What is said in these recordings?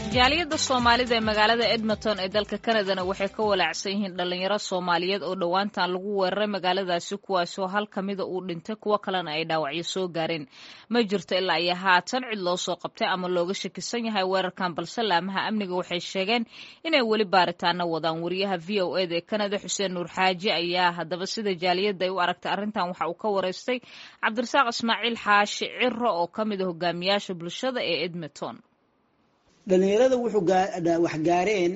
jaaliyada Soomaalida ee magaalada Edmonton ee dalka Canada waxay ka walaacsan yihiin dhalinyaro Soomaaliyeed oo dhawaantan lagu weeraray magaaladaasi kuwaas oo hal kamida uu dhintay kuwa kalena ay dhaawacyo soo gaareen ma jirto ilaa ay haatan cid loo soo qabtay ama looga shakisan yahay weerarkan balse laamaha amniga waxay sheegeen inay wali baaritaano wadaan wariyaha VOA ee Canada Xuseen Nuur Xaaji ayaa hadaba sida jaaliyada ay u aragtay arrintan waxa uu ka wareystay Cabdirasaaq Ismaaciil Xaashi Ciro oo kamid ah hogaamiyaasha bulshada ee Edmonton. dhalinyarada wuxuu wax gaareen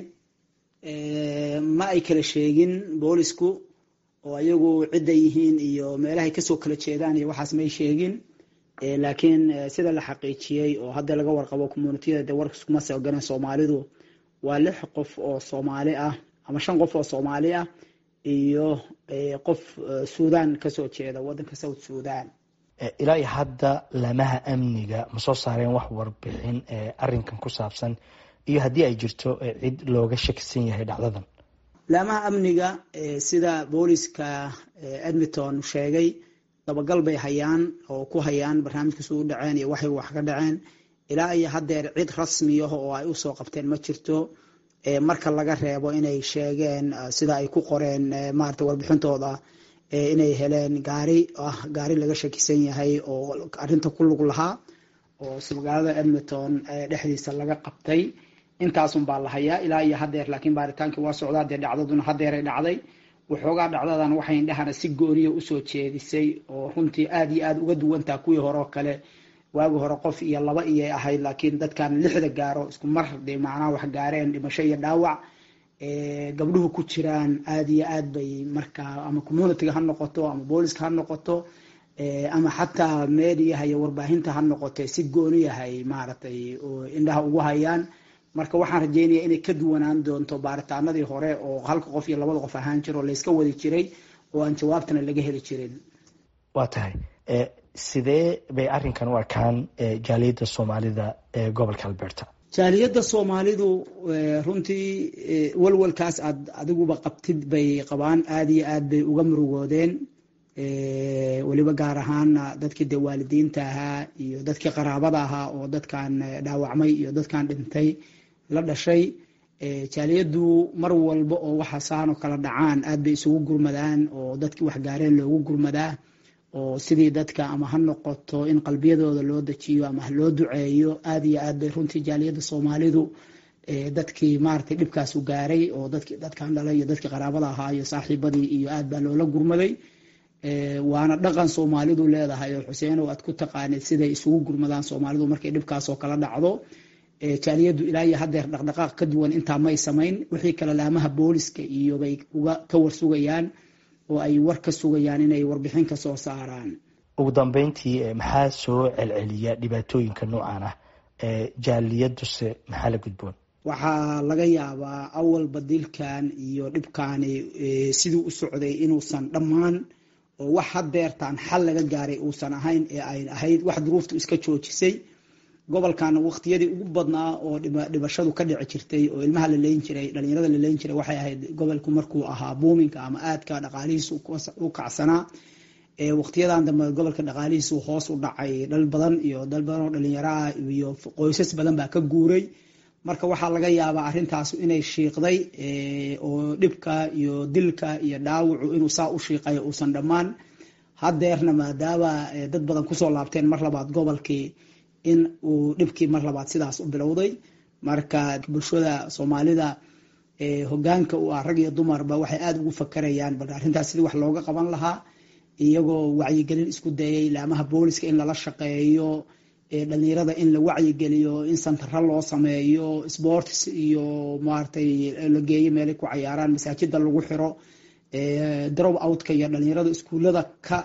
ma ay kala sheegin boolisku oo ayagu cid ay yihiin iyo meelaha ay ka soo kala jeedaan iyo waxaas may sheegin laakiin sida la xaqiijiyay oo hadda laga warqabo community-da warka kuma soo garan Soomaalidu waa 6 qof oo Soomaali ah ama 5 qof oo Soomaali ah iyo qof Suudaan ka soo jeeda wadanka South Sudan. ilaa hadda lamaha amniga ma soo saareen wax warbixin arrinkan ku saabsan iyo haddii ay jirto cid looga shakisan yahay dhacdadan. lamaha amniga sida booliska Edmonton sheegay dabagal bay hayaan oo ku hayaan barnaamijka soo dhaceen iyo waxay wax ka dhaceen ilaa ay haddeer cid rasmi ah oo ay u soo qabteen ma jirto marka laga reebo inay sheegeen sida ay ku qoreen maarta warbixintooda inay heleen gaari laga shakisan yahay oo arinta ku lug lahaa oo magaalada Edmonton dhexdiisa laga qabtay intaas baa la hayaa ilaa iyo haddeer laakiin baaritaanka waa socdaa dhacdaduna haddeer ay dhacday waxoogaa dhacdadan waxay indhahana si gooniya u soo jeedisay oo runtii aad iyo aad uga duwantaa kuwii hore oo kale waagi hore qof iyo laba iyay ahayd laakiin dadkan 6 gaaro isku mar macnaha wax gaareen dhimasho iyo dhaawac gabdhuhu ku jiraan aad iyo aad bay markaa ama community ha noqoto ama booliska ha noqoto ama xataa media iyo warbaahinta ha noqoto si gooni yahay maartay oo indhaha ugu hayaan marka waxaan rajeynayaa inay ka duwanaan doonto baaritaanadii hore oo halka qof iyo labada qof ahaan jiro la iska wadi jiray oo aan jawaabtana laga heli jirin. waa tahay sidee bay arrinkan u arkaan jaaliyada Soomaalida ee gobolka Alberta? jaaliyada Soomaalidu runtii walwalkaas adiguba qabtid bay qabaan aad iyo aad bay uga murugoodeen waliba gaar ahaan dadkii waalidiinta ahaa iyo dadkii qaraabada ahaa oo dadkan dhaawacmay iyo dadkan dhintay la dhashay jaaliyadu mar walba oo waxa saano kala dhacaan aad bay isugu gurmadaan oo dadkii wax gaareen loogu gurmadaa oo sidii dadka ama ha noqoto in qalbiyadooda loo dajiyo ama loo duceeyo aad iyo aad bay runtii jaaliyada Soomaalidu dadkii maartay dhibkaas u gaaray oo dadkan dhalay iyo dadkii qaraabada ahaa iyo saaxiibadii iyo aad baa loola gurmaday waana dhaqan Soomaalidu leedahay oo Xuseen oo aad ku taqaanid sida isugu gurmadaan Soomaalidu markay dhibkaas oo kala dhacdo jaaliyadu ilaa iyo haddeer dhaqdhaqaaq ka duwan inta may samayn wixii kala laamaha booliska iyo bay uga ka warsugayaan oo ay war ka sugayaan inay warbixin ka soo saaraan. ugu dambeyntii maxaa soo celceliya dhibaatooyinka noocan ah jaaliyaduse maxaa la gudboon? waxaa laga yaabaa awal badilkan iyo dhibkaani sidii u socday inuusan dhammaan oo wax haddeertaan xal laga gaaray uusan ahayn ee ay ahayd wax duruuftu iska joojisay gobolkan waqtiyadii ugu badnaa oo dhibashadu ka dhici jirtay oo ilmaha la leeyin jiray dhalinyarada la leeyin jiray waxay ahayd gobolku markuu ahaa booming ama aadka dhaqaalihiisu u kacsanaa waqtiyadan dambe gobolka dhaqaalihiisu hoos u dhacay dal badan oo dhalinyaro ah iyo qoysas badan baa ka guuray marka waxaa laga yaabaa arrintaas inay shiiqday oo dhibka iyo dilka iyo dhaawacu inuu saa u shiiqayo uusan dhammaan haddeerna maadaama dad badan kusoo laabteen mar labaad gobolkii in uu dhibkii mar labaad sidaas u bilowday marka bulshada Soomaalida hogaanka u ah rag iyo dumarba waxay aad ugu fakarayaan bal arrintaas sidii wax looga qaban lahaa iyagoo wacyigelin isku dayay laamaha booliska in lala shaqeeyo dhalinyarada in la wacyigeliyo in santara loo sameeyo sports iyo maartay la geeyo meel ay ku ciyaaraan masaajida lagu xiro drop out-ka iyo dhalinyarada iskuulada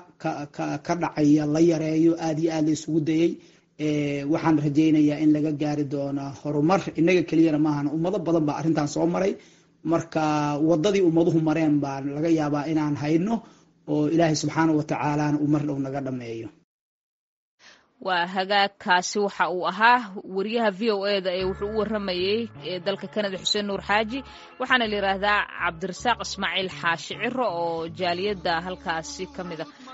ka dhacaya la yareeyo aad iyo aad la isugu dayay waxaan rajeynayaa in laga gaari doono horumar inaga kaliya maahan ummado badan baa arrintan soo maray marka wadadii ummaduhu mareen baa laga yaabaa inaan hayno oo Ilaahay subxaanahu wa ta'aala uu mar dhow naga dhameeyo. waa hagaagkaasi waxa uu ahaa wariyaha VOA-da ee wuxuu u waramayay dalka Canada Xuseen Nuur Xaaji waxaana la yiraahdaa Cabdirasaaq Ismaaciil Xaashi Ciro oo jaaliyada halkaasi kamid ah.